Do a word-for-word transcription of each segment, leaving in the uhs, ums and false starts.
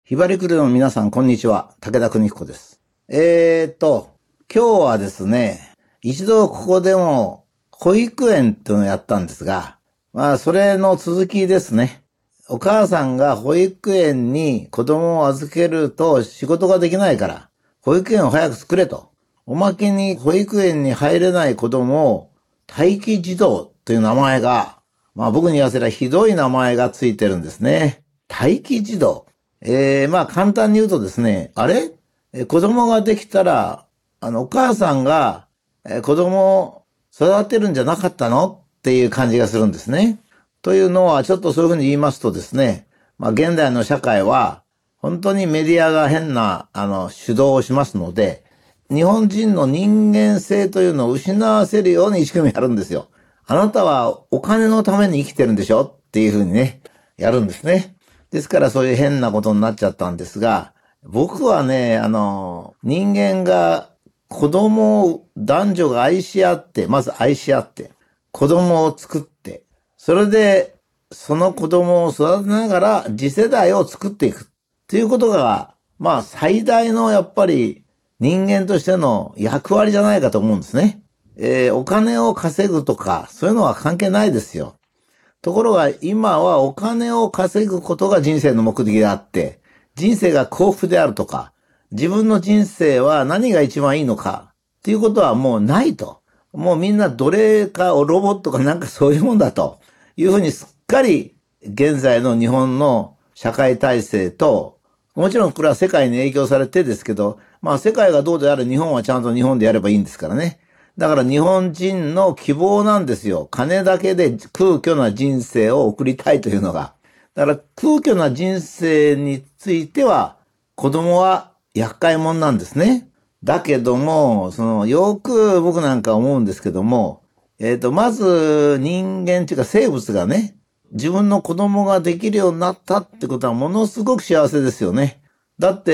ひばりくるの皆さん、こんにちは。武田邦彦です。えーっと、今日はですね、一度ここでも保育園っていうのをやったんですが、まあ、それの続きですね。お母さんが保育園に子供を預けると仕事ができないから、保育園を早く作れと。おまけに保育園に入れない子供を待機児童という名前が、まあ僕に言わせればひどい名前がついてるんですね。待機児童。えー、まあ簡単に言うとですね、あれえー子供ができたら、あの、お母さんが、えー子供を育てるんじゃなかったのっていう感じがするんですね。というのは、ちょっとそういうふうに言いますとですね、まあ現代の社会は、本当にメディアが変な、あの、主導をしますので、日本人の人間性というのを失わせるように一生懸命やるんですよ。あなたはお金のために生きてるんでしょっていうふうにね、やるんですね。ですからそういう変なことになっちゃったんですが、僕はね、あの、人間が子供を男女が愛し合って、まず愛し合って、子供を作って、それでその子供を育てながら次世代を作っていくっていうことが、まあ最大のやっぱり人間としての役割じゃないかと思うんですね。えーお金を稼ぐとか、そういうのは関係ないですよ。ところが今はお金を稼ぐことが人生の目的であって、人生が幸福であるとか、自分の人生は何が一番いいのかっていうことはもうないと。もうみんな奴隷かロボットかなんかそういうもんだというふうにすっかり現在の日本の社会体制と、もちろんこれは世界に影響されてですけど、まあ世界がどうであれ日本はちゃんと日本でやればいいんですからね。だから日本人の希望なんですよ。金だけで空虚な人生を送りたいというのが。だから空虚な人生については子供は厄介者なんですね。だけども、そのよく僕なんか思うんですけども、えっと、まず人間っていうか生物がね、自分の子供ができるようになったってことはものすごく幸せですよね。だって、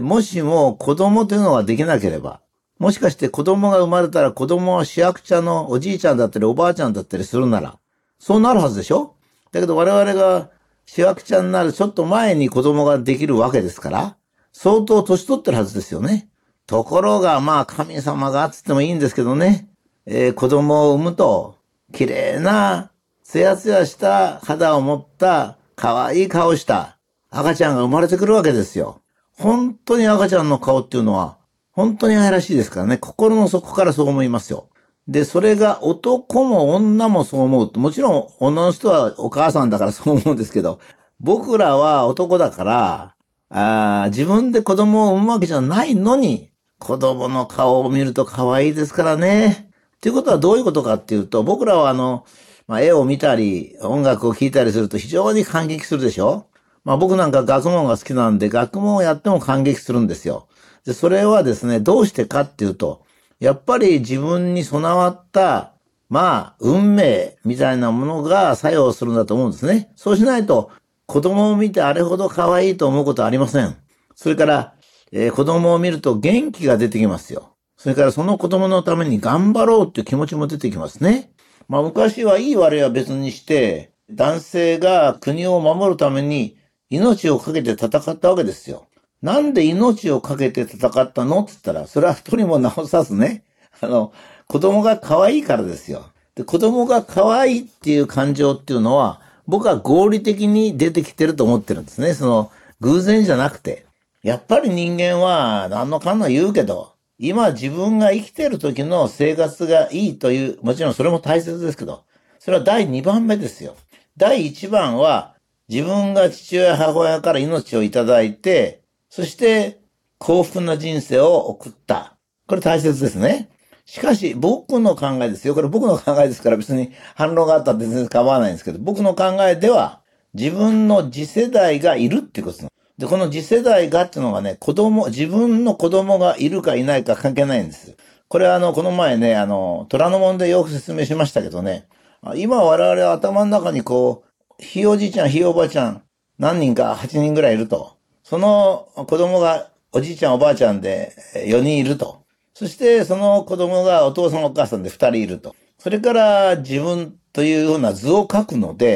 もしも子供というのができなければ、もしかして子供が生まれたら子供は主役者のおじいちゃんだったりおばあちゃんだったりするなら、そうなるはずでしょ？だけど我々が主役者になるちょっと前に子供ができるわけですから、相当年取ってるはずですよね。ところがまあ神様がつってもいいんですけどね、えー子供を産むと、綺麗な、つやつやした肌を持った可愛い顔した赤ちゃんが生まれてくるわけですよ。本当に赤ちゃんの顔っていうのは、本当に愛らしいですからね、心の底からそう思いますよ。で、それが男も女もそう思うと。もちろん女の人はお母さんだからそう思うんですけど、僕らは男だから、あー自分で子供を産むわけじゃないのに、子供の顔を見ると可愛いですからね。っていうことはどういうことかっていうと、僕らはあの、まあ、絵を見たり、音楽を聴いたりすると非常に感激するでしょ？まあ僕なんか学問が好きなんで、学問をやっても感激するんですよ。で、それはですね、どうしてかっていうと、やっぱり自分に備わった、まあ、運命みたいなものが作用するんだと思うんですね。そうしないと、子供を見てあれほど可愛いと思うことはありません。それから、えー子供を見ると元気が出てきますよ。それからその子供のために頑張ろうっていう気持ちも出てきますね。まあ昔はいい悪いは別にして、男性が国を守るために命を懸けて戦ったわけですよ。なんで命を懸けて戦ったのって言ったら、それは一人も直さずね、あの、子供が可愛いからですよ。で、子供が可愛いっていう感情っていうのは、僕は合理的に出てきてると思ってるんですね。その、偶然じゃなくて。やっぱり人間は何のかんの言うけど、今自分が生きてる時の生活がいいという、もちろんそれも大切ですけど、それは第二番目ですよ。第一番は、自分が父親母親から命をいただいて、そして幸福な人生を送った。これ大切ですね。しかし僕の考えですよ。これ僕の考えですから別に反論があったって全然構わないんですけど、僕の考えでは自分の次世代がいるっていうことです。で、この次世代がっていうのがね、子供、自分の子供がいるかいないか関係ないんです。これはあの、この前ね、あの、虎ノ門でよく説明しましたけどね、今我々は頭の中にこう、ひいおじいちゃん、ひいおばあちゃん、何人かはちにんぐらいいると。その子供がおじいちゃんおばあちゃんでよにんいると。そしてその子供がお父さんお母さんでふたりいると。それから自分というような図を描くので、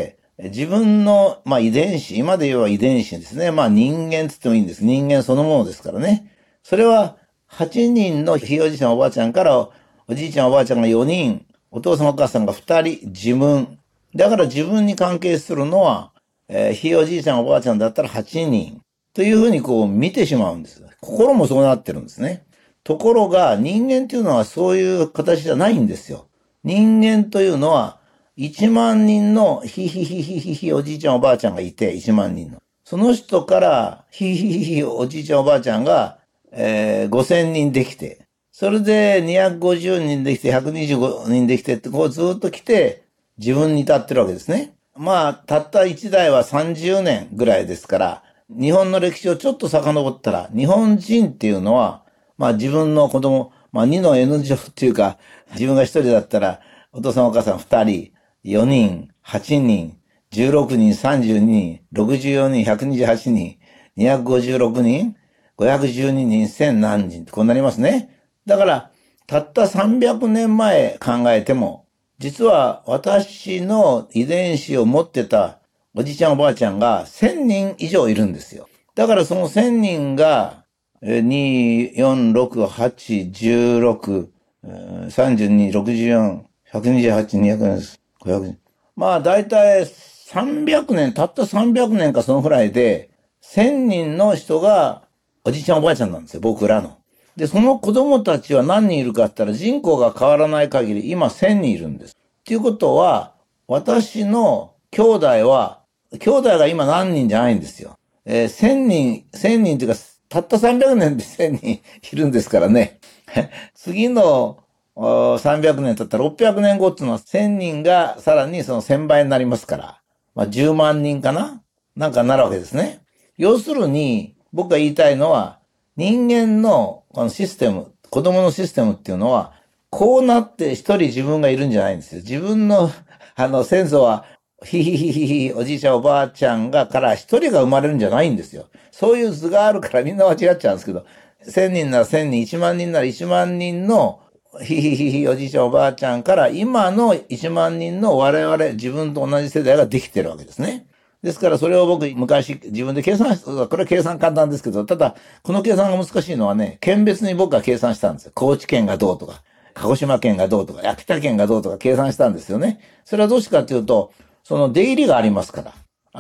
自分の、まあ遺伝子、今で言えば遺伝子ですね。まあ人間って言ってもいいんです。人間そのものですからね。それははちにんのひいおじいちゃんおばあちゃんからおじいちゃんおばあちゃんがよにん、お父さんお母さんがふたり、自分。だから自分に関係するのは、えー、ひいおじいちゃんおばあちゃんだったらはちにん。というふうにこう見てしまうんです。心もそうなってるんですね。ところが人間っていうのはそういう形じゃないんですよ。人間というのはいちまんにんのひひひひひひおじいちゃんおばあちゃんがいて、いちまんにんの。その人からひひひひおじいちゃんおばあちゃんが、えー、ごせんにんできて、それでにひゃくごじゅうにんできて、ひゃくにじゅうごにんできてって、こうずっと来て、自分に至ってるわけですね。まあ、たったいちだいはさんじゅうねんぐらいですから、日本の歴史をちょっと遡ったら、日本人っていうのは、まあ自分の子供、まあにの N 乗っていうか、自分がひとりだったら、お父さんお母さんふたり、よにん、はちにん、じゅうろくにん、さんじゅうににん、ろくじゅうよにん、ひゃくにじゅうはちにん、にひゃくごじゅうろくにん、ごひゃくじゅうににん、せん何人ってこうなりますね。だから、たったさんびゃくねんまえ考えても、実は私の遺伝子を持ってたおじいちゃんおばあちゃんがせんにん以上いるんですよ。だからそのせんにんが、に、よん、ろく、はち、じゅうろく、さんじゅうに、ろくじゅうよん、ひゃくにじゅうはち、にひゃく、ごひゃく。まあ大体さんびゃくねん、たったさんびゃくねんかそのくらいで、せんにんの人がおじいちゃんおばあちゃんなんですよ、僕らの。で、その子供たちは何人いるかって言ったら人口が変わらない限り今せんにんいるんです。っていうことは、私の兄弟は、兄弟が今何人じゃないんですよ。えー、せんにん、せんにんというか、たったさんびゃくねんでせんにんいるんですからね。次のさんびゃくねん経ったらろっぴゃくねんごっていうのはせんにんがさらにそのせんばいになりますから。まあじゅうまんにんかななんかなるわけですね。要するに、僕が言いたいのは、人間のこのシステム、子供のシステムっていうのは、こうなって一人自分がいるんじゃないんですよ。自分の、あの、先祖は、ひひひひひ、おじいちゃんおばあちゃんがから一人が生まれるんじゃないんですよ。そういう図があるからみんな間違っちゃうんですけど、千人なら千人、一万人なら一万人の、ひひひひ、おじいちゃんおばあちゃんから今の一万人の我々、自分と同じ世代ができてるわけですね。ですからそれを僕昔自分で計算した、これは計算簡単ですけど、ただこの計算が難しいのはね、県別に僕は計算したんですよ。高知県がどうとか、鹿児島県がどうとか、秋田県がどうとか計算したんですよね。それはどうしてかというと、その出入りがありますから。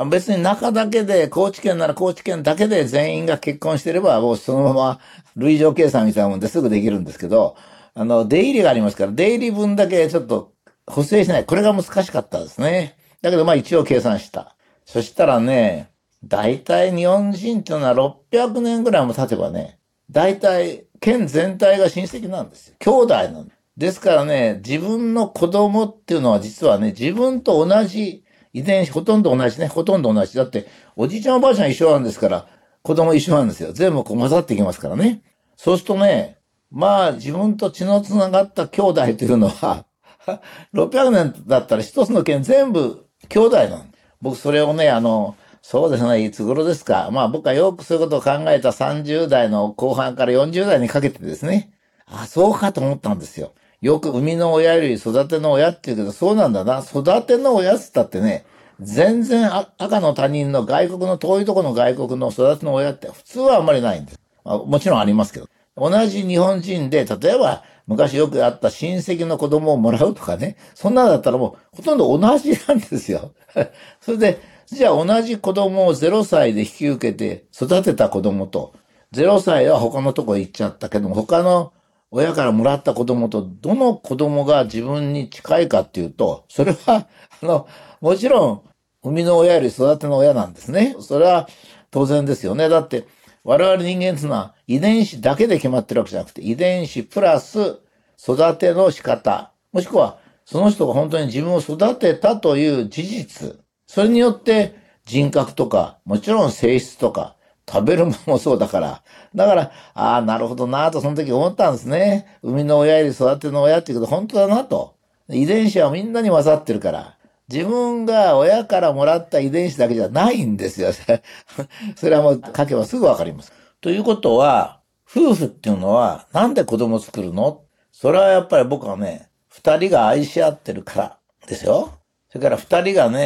別に中だけで、高知県なら高知県だけで全員が結婚してれば、もうそのまま類乗計算みたいなもんですぐできるんですけど、あの、出入りがありますから、出入り分だけちょっと補正しない。これが難しかったですね。だけどまあ一応計算した。そしたらね、大体日本人っていうのはろっぴゃくねんぐらいも経てばね、大体県全体が親戚なんですよ。兄弟なんです。ですからね、自分の子供っていうのは実はね、自分と同じ遺伝子、ほとんど同じね、ほとんど同じ。だって、おじいちゃんおばあちゃん一緒なんですから、子供一緒なんですよ。全部こう混ざってきますからね。そうするとね、まあ自分と血のつながった兄弟というのは、ろっぴゃくねんだったら一つの県全部兄弟なん。僕それをね、あの、そうですね、いつ頃ですか。まあ僕はよくそういうことを考えたさんじゅうだいの後半からよんじゅうだいにかけてですね。あ、そうかと思ったんですよ。よく生みの親より育ての親って言うけど、そうなんだな。育ての親っつったってね、全然赤の他人の外国の遠いところの外国の育ての親って普通はあんまりないんです。まあ、もちろんありますけど。同じ日本人で、例えば昔よくあった親戚の子供をもらうとかね、そんなのだったらもうほとんど同じなんですよ。それで、じゃあ同じ子供をゼロさいで引き受けて育てた子供と、ゼロさいは他のとこ行っちゃったけども、他の親からもらった子供とどの子供が自分に近いかっていうと、それは、あの、もちろん、生みの親より育ての親なんですね。それは当然ですよね。だって、我々人間っていうのは遺伝子だけで決まってるわけじゃなくて、遺伝子プラス育ての仕方、もしくはその人が本当に自分を育てたという事実、それによって人格とか、もちろん性質とか、食べるものもそうだから。だから、ああ、なるほどなぁとその時思ったんですね。生みの親より育ての親っていうこと本当だなと。遺伝子はみんなに混ざってるから。自分が親からもらった遺伝子だけじゃないんですよ。それはもう書けばすぐわかります。ということは、夫婦っていうのはなんで子供を作るの？それはやっぱり僕はね、二人が愛し合ってるからですよ。それから二人がね、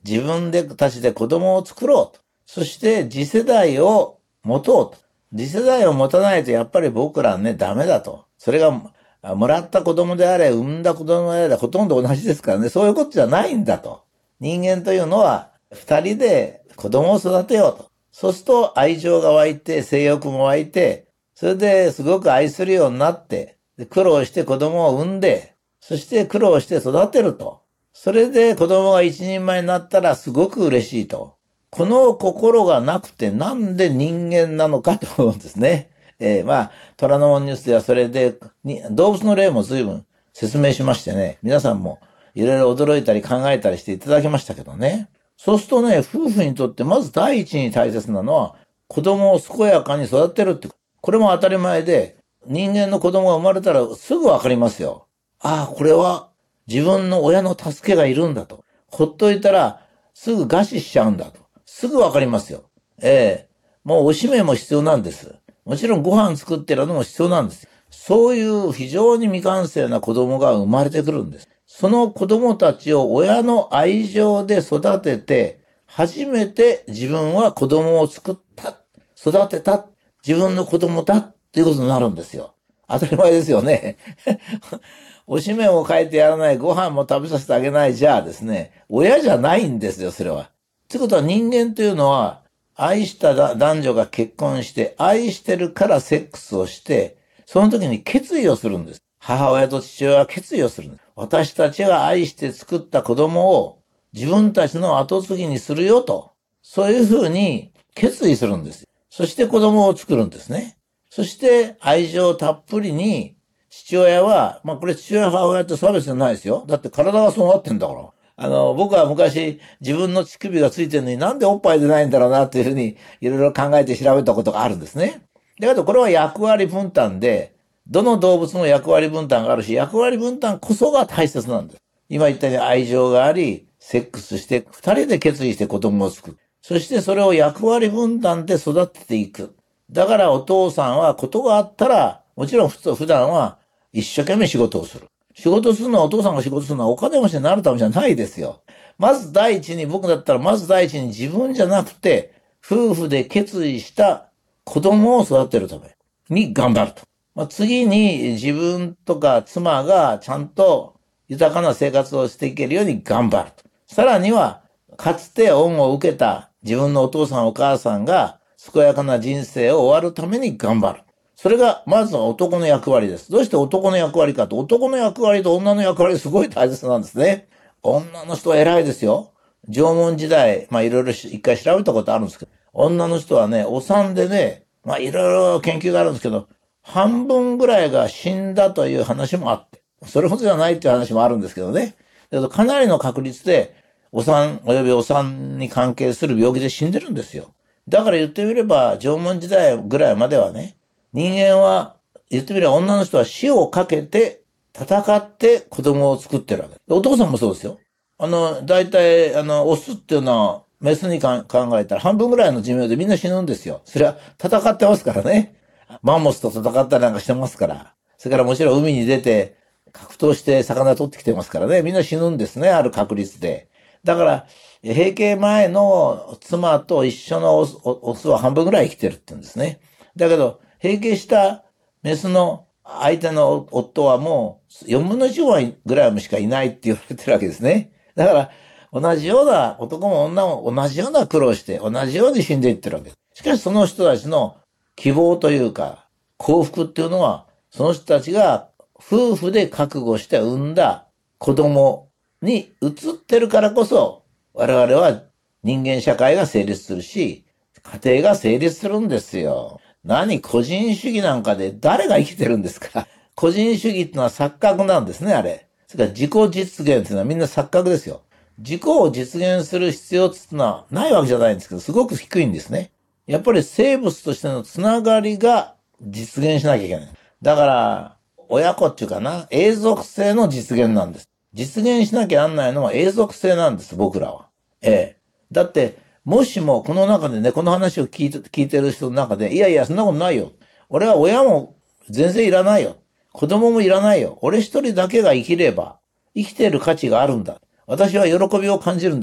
自分でたちで子供を作ろうと。そして次世代を持とうと。次世代を持たないとやっぱり僕らね、ダメだと。それが、もらった子供であれ、産んだ子供であれ、ほとんど同じですからね、そういうことじゃないんだと。人間というのは、二人で子供を育てようと。そうすると愛情が湧いて、性欲も湧いて、それですごく愛するようになって、苦労して子供を産んで、そして苦労して育てると。それで子供が一人前になったらすごく嬉しいと。この心がなくてなんで人間なのかと思うんですね。えー、まあ、虎ノ門ニュースではそれでに、動物の例も随分説明しましてね、皆さんもいろいろ驚いたり考えたりしていただきましたけどね。そうするとね、夫婦にとってまず第一に大切なのは、子供を健やかに育てるって。これも当たり前で、人間の子供が生まれたらすぐわかりますよ。ああ、これは自分の親の助けがいるんだと。ほっといたらすぐ餓死しちゃうんだと。すぐわかりますよ。ええ。もうおしめも必要なんです。もちろんご飯作ってるのも必要なんです。そういう非常に未完成な子供が生まれてくるんです。その子供たちを親の愛情で育てて、初めて自分は子供を作った、育てた、自分の子供だっていうことになるんですよ。当たり前ですよね。おしめも変えてやらない、ご飯も食べさせてあげないじゃあですね、親じゃないんですよ、それは。ってことは人間というのは、愛した男女が結婚して、愛してるからセックスをして、その時に決意をするんです。母親と父親は決意をするんです。私たちが愛して作った子供を自分たちの後継ぎにするよと、そういうふうに決意するんです。そして子供を作るんですね。そして愛情たっぷりに父親は、まあこれ父親母親って差別じゃないですよ。だって体がそうなってんだから。あの、僕は昔自分の乳首がついてるのになんでおっぱい出ないんだろうなっていうふうにいろいろ考えて調べたことがあるんですね。だけどこれは役割分担で、どの動物も役割分担があるし、役割分担こそが大切なんです。今言ったように愛情があり、セックスして二人で決意して子供を作る。そしてそれを役割分担で育てていく。だからお父さんはことがあったら、もちろん普通普段は一生懸命仕事をする。仕事するのはお父さんが仕事するのはお金持ちになるためじゃないですよ。まず第一に、僕だったらまず第一に自分じゃなくて、夫婦で決意した子供を育てるために頑張ると。まあ、次に自分とか妻がちゃんと豊かな生活をしていけるように頑張ると。さらには、かつて恩を受けた自分のお父さんお母さんが健やかな人生を終わるために頑張る。それが、まずは男の役割です。どうして男の役割かと、男の役割と女の役割すごい大切なんですね。女の人は偉いですよ。縄文時代、まあいろいろ一回調べたことあるんですけど、女の人はね、お産でね、まあいろいろ研究があるんですけど、半分ぐらいが死んだという話もあって、それほどじゃないっていう話もあるんですけどね。だけどかなりの確率で、お産及びお産に関係する病気で死んでるんですよ。だから言ってみれば、縄文時代ぐらいまではね、人間は、言ってみれば女の人は死をかけて、戦って子供を作ってるわけ。お父さんもそうですよ。あの、大体、あの、オスっていうのは、メスに考えたら半分ぐらいの寿命でみんな死ぬんですよ。それは戦ってますからね。マンモスと戦ったりなんかしてますから。それからもちろん海に出て、格闘して魚取ってきてますからね。みんな死ぬんですね、ある確率で。だから、閉経前の妻と一緒のオス、オスは半分ぐらい生きてるって言うんですね。だけど、閉経したメスの相手の夫はもうよんぶんのいちぐらいしかいないって言われてるわけですね。だから同じような、男も女も同じような苦労して同じように死んでいってるわけです。しかしその人たちの希望というか幸福っていうのは、その人たちが夫婦で覚悟して産んだ子供に移ってるからこそ、我々は人間社会が成立するし、家庭が成立するんですよ。何個人主義なんかで誰が生きてるんですか。個人主義ってのは錯覚なんですね、あれ。それから自己実現っていうのはみんな錯覚ですよ。自己を実現する必要っていうのはないわけじゃないんですけど、すごく低いんですね。やっぱり生物としてのつながりが実現しなきゃいけない。だから、親子っていうかな、永続性の実現なんです。実現しなきゃなんないのは永続性なんです、僕らは。ええ。だって、もしもこの中でね、この話を聞いて、聞いてる人の中で、いやいや、そんなことないよ。俺は親も全然いらないよ。子供もいらないよ。俺一人だけが生きれば、生きてる価値があるんだ。私は喜びを感じるんだ。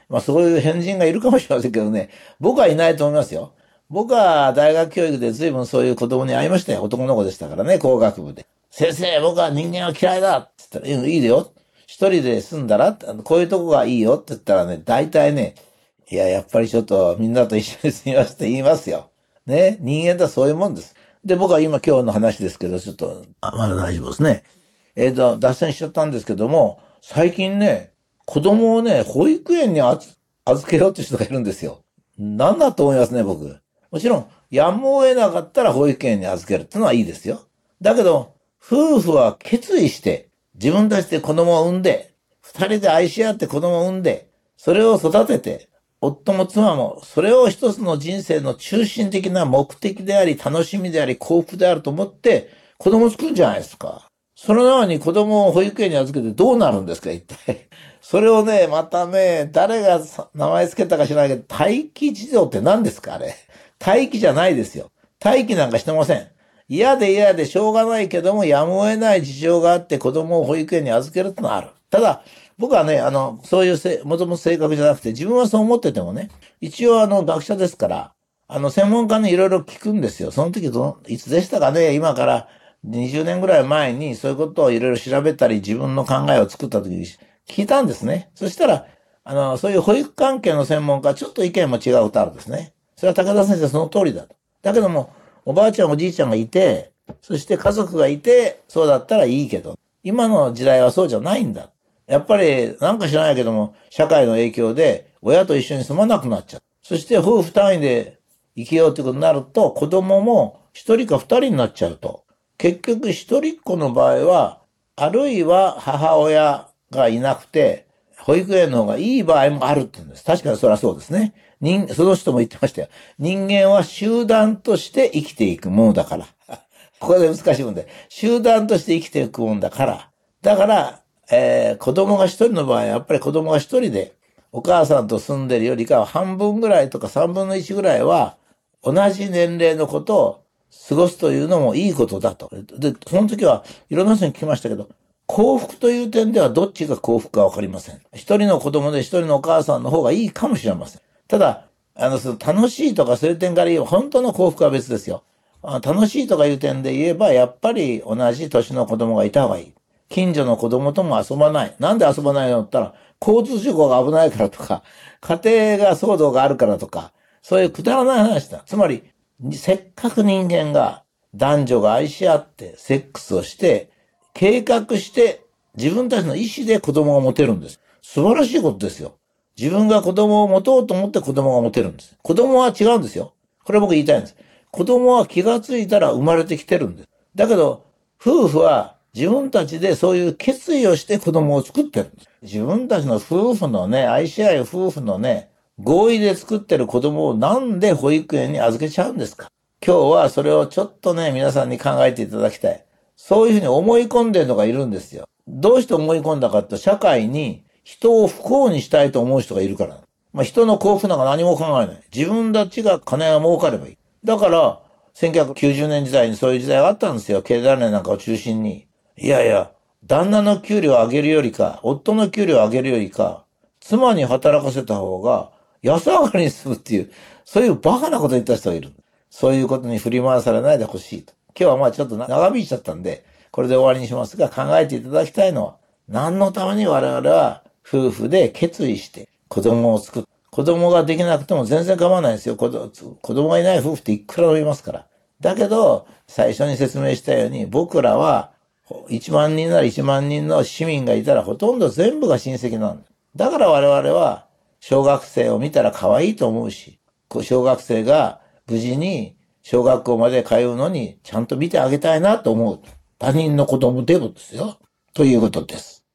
まあそういう変人がいるかもしれませんけどね、僕はいないと思いますよ。僕は大学教育で随分そういう子供に会いましたよ。男の子でしたからね、工学部で。先生、僕は人間は嫌いだって言ったら、いいよ。一人で住んだら、こういうとこがいいよって言ったらね、大体ね、いや、やっぱりちょっとみんなと一緒に住みますって言いますよ。ね。人間とはそういうもんです。で、僕は今今日の話ですけど、ちょっと、あ、まだ大丈夫ですね。えっと、脱線しちゃったんですけども、最近ね、子供をね、保育園に預けようって人がいるんですよ。なんだと思いますね、僕。もちろん、やむを得なかったら保育園に預けるってのはいいですよ。だけど、夫婦は決意して、自分たちで子供を産んで、二人で愛し合って子供を産んで、それを育てて、夫も妻も、それを一つの人生の中心的な目的であり、楽しみであり、幸福であると思って、子供を作るんじゃないですか。そのように子供を保育園に預けてどうなるんですか、一体。それをね、またね、誰が名前つけたか知らないけど、待機児童って何ですか、あれ。待機じゃないですよ。待機なんかしてません。嫌で嫌でしょうがないけども、やむを得ない事情があって子供を保育園に預けるってのはある。ただ、僕はね、あの、そういうせ、もともと性格じゃなくて、自分はそう思っててもね、一応あの、学者ですから、あの、専門家にいろいろ聞くんですよ。その時ど、いつでしたかね、今からにじゅうねんぐらい前にそういうことをいろいろ調べたり、自分の考えを作った時に聞いたんですね。そしたら、あの、そういう保育関係の専門家、ちょっと意見も違うとあるんですね。それは高田先生その通りだと。だけども、おばあちゃんおじいちゃんがいて、そして家族がいて、そうだったらいいけど、今の時代はそうじゃないんだ。やっぱり、なんか知らないけども、社会の影響で、親と一緒に住まなくなっちゃう。そして、夫婦単位で生きようということになると、子供も一人か二人になっちゃうと。結局、一人っ子の場合は、あるいは母親がいなくて、保育園の方がいい場合もあるって言うんです。確かにそれはそうですね。人、その人も言ってましたよ。人間は集団として生きていくものだから。ここで難しいもんで。集団として生きていくもんだから。だから、えー、子供が一人の場合、やっぱり子供が一人で、お母さんと住んでるよりかは半分ぐらいとか三分の一ぐらいは、同じ年齢のことを過ごすというのもいいことだと。で、その時はいろんな人に聞きましたけど、幸福という点ではどっちが幸福かわかりません。一人の子供で一人のお母さんの方がいいかもしれません。ただ、あの、その楽しいとかそういう点から言えば、本当の幸福は別ですよ。楽しいとかいう点で言えば、やっぱり同じ年の子供がいた方がいい。近所の子供とも遊ばない。なんで遊ばないのって言ったら、交通事故が危ないからとか、家庭が騒動があるからとか、そういうくだらない話だ。つまり、せっかく人間が男女が愛し合ってセックスをして、計画して自分たちの意思で子供が持てるんです。素晴らしいことですよ。自分が子供を持とうと思って子供が持てるんです。子供は違うんですよ。これ僕言いたいんです。子供は気がついたら生まれてきてるんです。だけど、夫婦は自分たちでそういう決意をして子供を作ってるんです。自分たちの夫婦のね、愛し合い夫婦のね、合意で作ってる子供をなんで保育園に預けちゃうんですか？今日はそれをちょっとね、皆さんに考えていただきたい。そういうふうに思い込んでるのがいるんですよ。どうして思い込んだかって、社会に人を不幸にしたいと思う人がいるから。まあ、人の幸福なんか何も考えない。自分たちが金が儲かればいい。だから、せんきゅうひゃくきゅうじゅうねん時代にそういう時代があったんですよ。経済連なんかを中心に。いやいや、旦那の給料を上げるよりか、夫の給料を上げるよりか、妻に働かせた方が安上がりに済むっていう、そういうバカなこと言った人がいる。そういうことに振り回されないでほしいと。今日はまあちょっと長引いちゃったんで、これで終わりにしますが、考えていただきたいのは、何のために我々は夫婦で決意して子供を作る。子供ができなくても全然構わないですよ。子供がいない夫婦っていくらもいますから。だけど、最初に説明したように、僕らはいちまんにんならいちまんにんの市民がいたらほとんど全部が親戚なんだ。だから我々は小学生を見たら可愛いと思うし、小学生が無事に小学校まで通うのにちゃんと見てあげたいなと思う。他人の子供でもですよ。ということです。